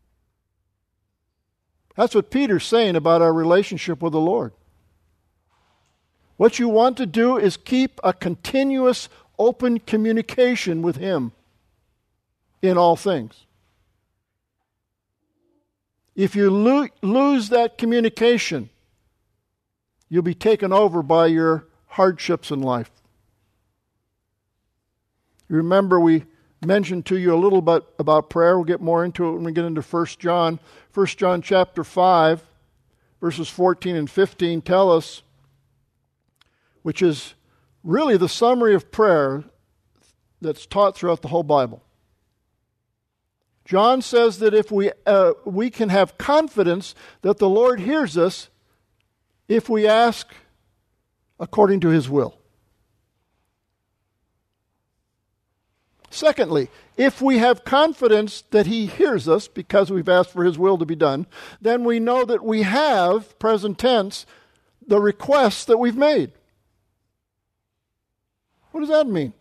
That's what Peter's saying about our relationship with the Lord. What you want to do is keep a continuous, open communication with Him in all things. If you lo- lose that communication, you'll be taken over by your hardships in life. You remember we mentioned to you a little bit about prayer. We'll get more into it when we get into First John. First John chapter five, verses fourteen and fifteen tell us, which is really the summary of prayer that's taught throughout the whole Bible. John says that if we uh, we can have confidence that the Lord hears us if we ask according to His will. Secondly, if we have confidence that He hears us because we've asked for His will to be done, then we know that we have, present tense, the requests that we've made. What does that mean?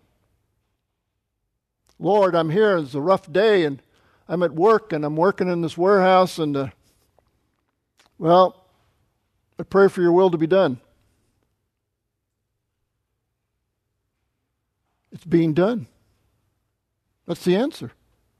Lord, I'm here, it's a rough day, and I'm at work, and I'm working in this warehouse, and, uh, well, I pray for your will to be done. It's being done. That's the answer.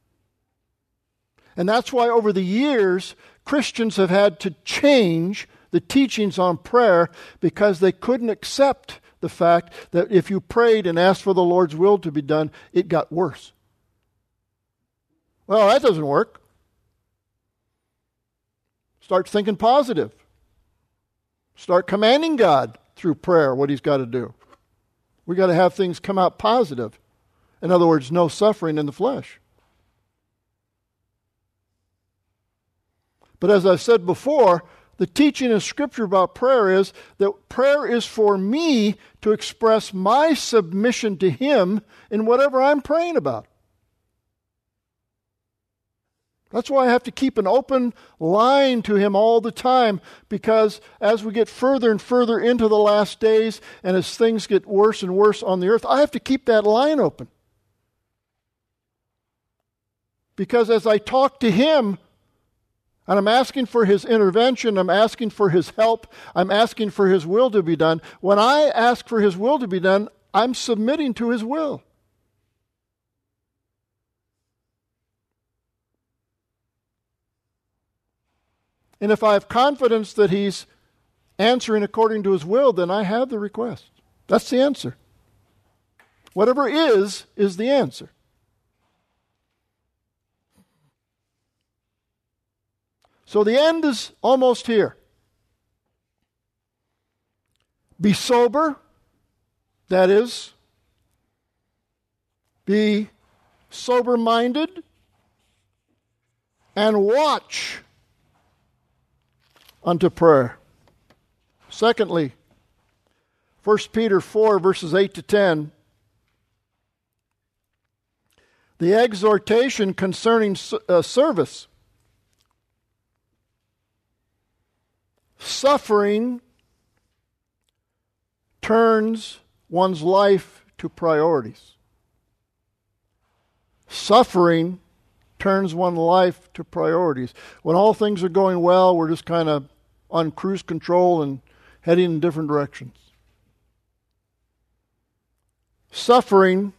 And that's why over the years, Christians have had to change the teachings on prayer because they couldn't accept the fact that if you prayed and asked for the Lord's will to be done, it got worse. Well, that doesn't work. Start thinking positive. Start commanding God through prayer what He's got to do. We've got to have things come out positive. In other words, no suffering in the flesh. But as I've said before, the teaching in Scripture about prayer is that prayer is for me to express my submission to Him in whatever I'm praying about. That's why I have to keep an open line to Him all the time, because as we get further and further into the last days, and as things get worse and worse on the earth, I have to keep that line open. Because as I talk to Him, and I'm asking for His intervention, I'm asking for His help, I'm asking for His will to be done, when I ask for His will to be done, I'm submitting to His will. And if I have confidence that He's answering according to His will, then I have the request. That's the answer. Whatever is, is the answer. So the end is almost here. Be sober, that is, be sober-minded, and watch unto prayer. Secondly, First Peter four, verses eight to ten. The exhortation concerning uh, service. Suffering turns one's life to priorities. Suffering turns one's life to priorities. When all things are going well, we're just kind of on cruise control and heading in different directions. Suffering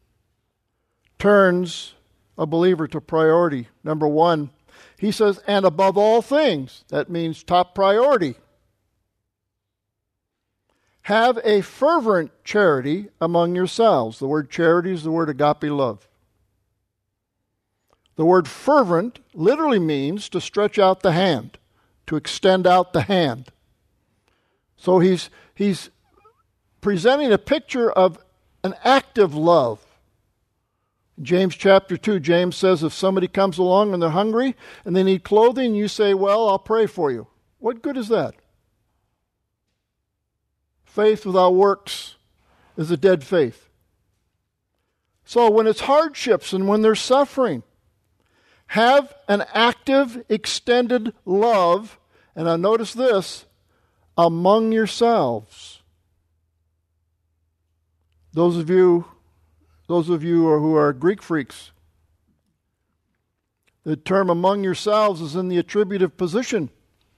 turns a believer to priority. Number one, he says, and above all things. That means top priority. Have a fervent charity among yourselves. The word charity is the word agape love. The word fervent literally means to stretch out the hand, to extend out the hand. So he's he's presenting a picture of an active love. In James chapter two, James says if somebody comes along and they're hungry and they need clothing, you say, well, I'll pray for you. What good is that? Faith without works is a dead faith. So when it's hardships and when there's suffering, have an active, extended love, and now notice this, among yourselves. Those of you, those of you who are Greek freaks, the term among yourselves is in the attributive position.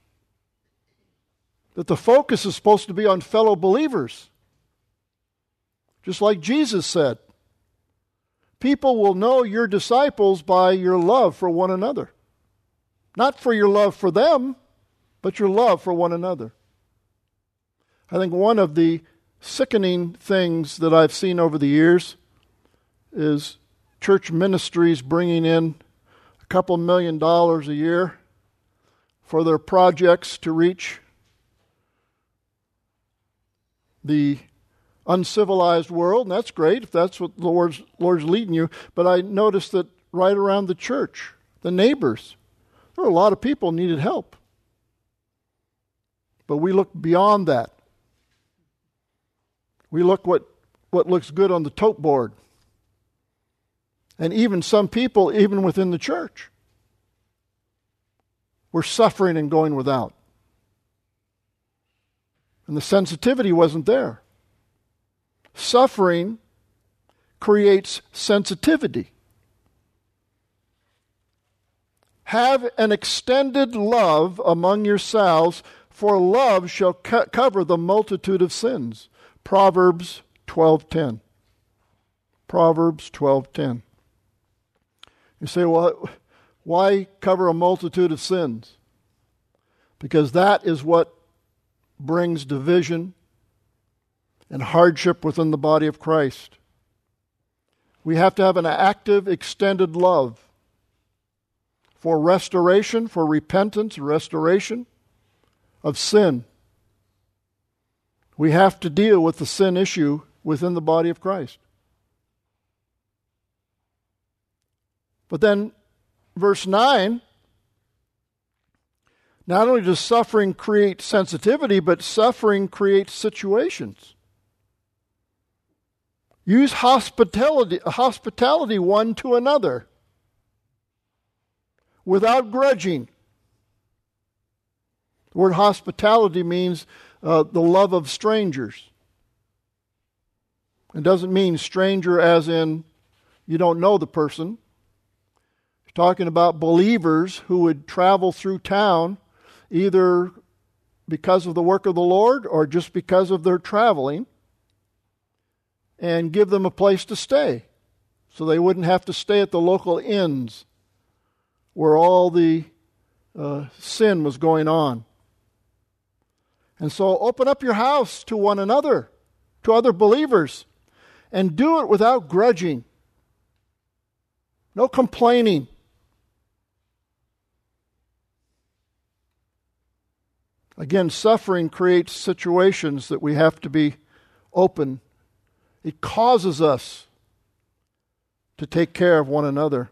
That the focus is supposed to be on fellow believers. Just like Jesus said. People will know you're disciples by your love for one another. Not for your love for them, but your love for one another. I think one of the sickening things that I've seen over the years is church ministries bringing in a couple million dollars a year for their projects to reach the uncivilized world, and that's great if that's what the Lord's, Lord's leading you. But I noticed that right around the church, the neighbors, there were a lot of people who needed help. But we look beyond that. We look what, what looks good on the tote board. And even some people, even within the church, were suffering and going without. And the sensitivity wasn't there. Suffering creates sensitivity. Have an extended love among yourselves, for love shall co- cover the multitude of sins. Proverbs twelve ten. Proverbs twelve ten. You say, well, why cover a multitude of sins? Because that is what brings division and hardship within the body of Christ. We have to have an active, extended love for restoration, for repentance and restoration of sin. We have to deal with the sin issue within the body of Christ. But then, verse nine, not only does suffering create sensitivity, but suffering creates situations. Use hospitality, hospitality one to another without grudging. The word hospitality means uh, the love of strangers. It doesn't mean stranger as in you don't know the person. It's talking about believers who would travel through town either because of the work of the Lord or just because of their traveling, and give them a place to stay so they wouldn't have to stay at the local inns where all the uh, sin was going on. And so open up your house to one another, to other believers, and do it without grudging. No complaining. Again, suffering creates situations that we have to be open. It causes us to take care of one another.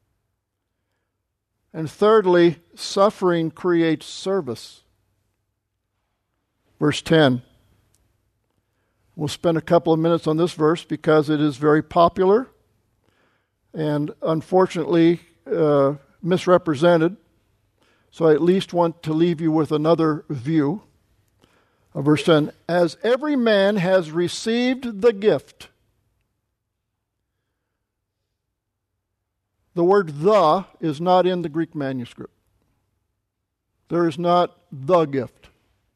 And thirdly, suffering creates service. Verse ten. We'll spend a couple of minutes on this verse because it is very popular and unfortunately uh, misrepresented. So I at least want to leave you with another view of verse ten. As every man has received the gift. The word "the" is not in the Greek manuscript. There is not the gift.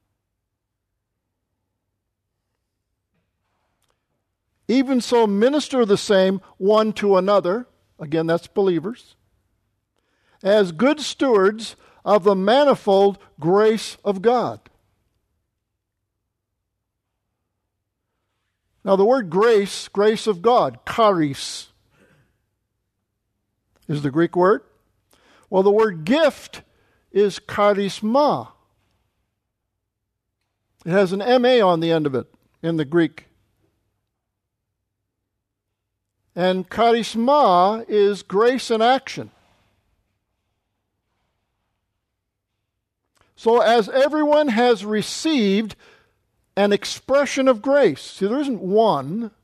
Even so, minister the same one to another. Again, that's believers. As good stewards of the manifold grace of God. Now, the word grace, grace of God, charis, is the Greek word. Well, the word gift is charisma. It has an M A on the end of it in the Greek. And charisma is grace in action. So as everyone has received an expression of grace, see, there isn't one,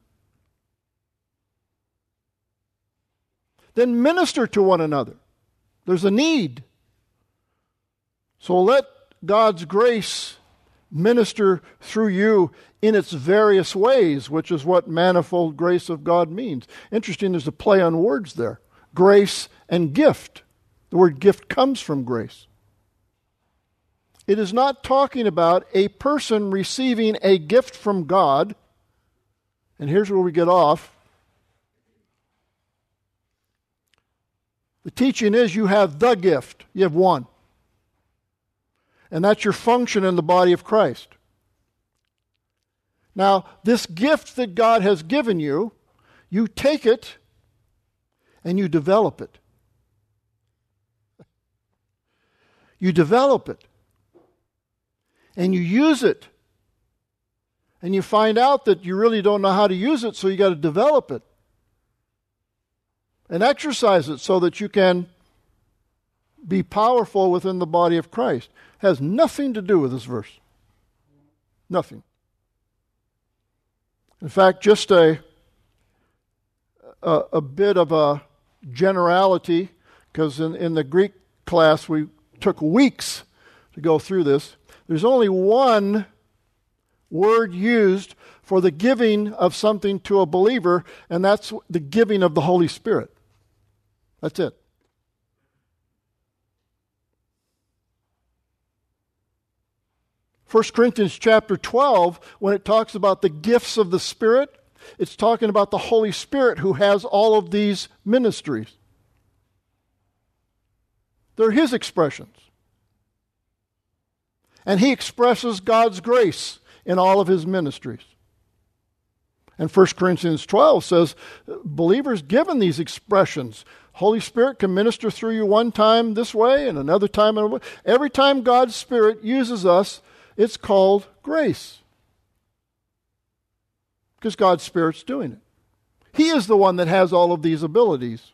then minister to one another. There's a need. So let God's grace minister through you in its various ways, which is what manifold grace of God means. Interesting, there's a play on words there. Grace and gift. The word gift comes from grace. It is not talking about a person receiving a gift from God. And here's where we get off. The teaching is you have the gift. You have one. And that's your function in the body of Christ. Now, this gift that God has given you, you take it and you develop it. You develop it. And you use it. And you find out that you really don't know how to use it, so you got to develop it. And exercise it so that you can be powerful within the body of Christ. Has nothing to do with this verse. Nothing. In fact, just a, a, a bit of a generality, because in, in the Greek class we took weeks to go through this. There's only one word used for the giving of something to a believer, and that's the giving of the Holy Spirit. That's it. First Corinthians chapter twelve, when it talks about the gifts of the Spirit, it's talking about the Holy Spirit who has all of these ministries. They're His expressions. And He expresses God's grace in all of His ministries. And First Corinthians twelve says, believers given these expressions, Holy Spirit can minister through you one time this way and another time another way. Every time God's Spirit uses us, it's called grace. Because God's Spirit's doing it. He is the one that has all of these abilities.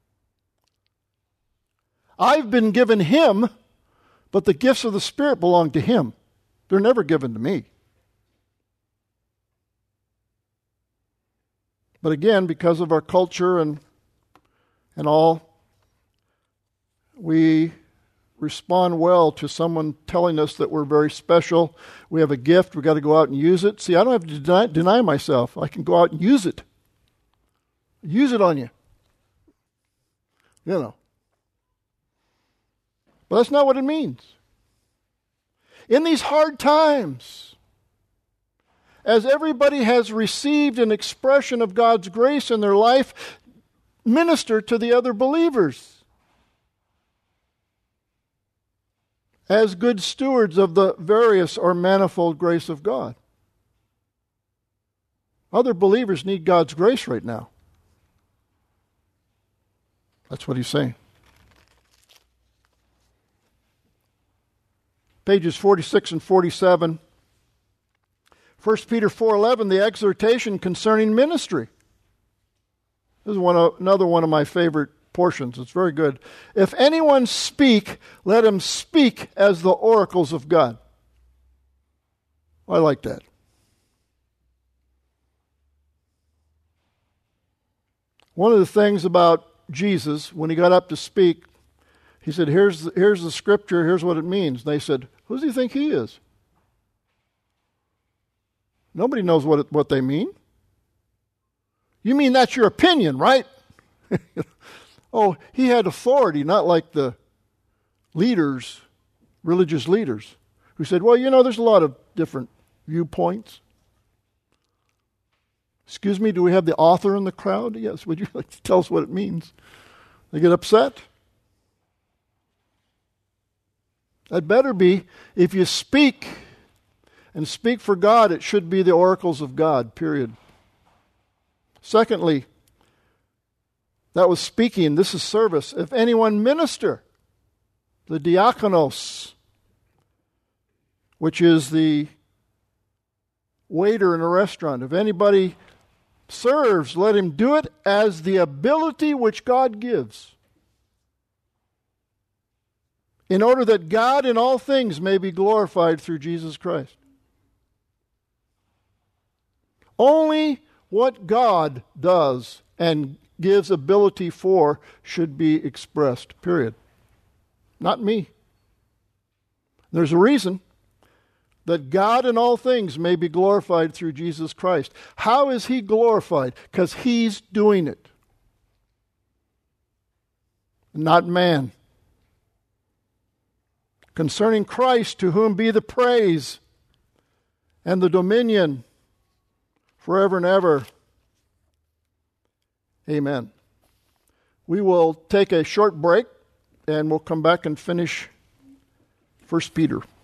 I've been given Him, but the gifts of the Spirit belong to Him. They're never given to me. But again, because of our culture and and all, we respond well to someone telling us that we're very special. We have a gift. We've got to go out and use it. See, I don't have to deny, deny myself. I can go out and use it. Use it on you. You know. But that's not what it means. In these hard times, as everybody has received an expression of God's grace in their life, minister to the other believers as good stewards of the various or manifold grace of God. Other believers need God's grace right now. That's what he's saying. Pages forty-six and forty-seven. First Peter four eleven, the exhortation concerning ministry. This is one of, another one of my favorite portions. It's very good. If anyone speak, let him speak as the oracles of God. I like that. One of the things about Jesus, when he got up to speak, he said, here's the, here's the scripture, here's what it means. And they said, who does he think he is? Nobody knows what it, what they mean. You mean that's your opinion, right? Oh, he had authority, not like the leaders, religious leaders, who said, well, you know, there's a lot of different viewpoints. Excuse me, do we have the author in the crowd? Yes, would you like to tell us what it means? They get upset. That better be, if you speak and speak for God, it should be the oracles of God, period. Secondly, that was speaking. This is service. If anyone minister, the diakonos, which is the waiter in a restaurant. If anybody serves, let him do it as the ability which God gives, in order that God in all things may be glorified through Jesus Christ. Only what God does and gives ability for should be expressed, period. Not me. There's a reason. That God in all things may be glorified through Jesus Christ. How is he glorified? Because he's doing it. Not man. Concerning Christ, to whom be the praise and the dominion forever and ever. Amen. We will take a short break and we'll come back and finish First Peter.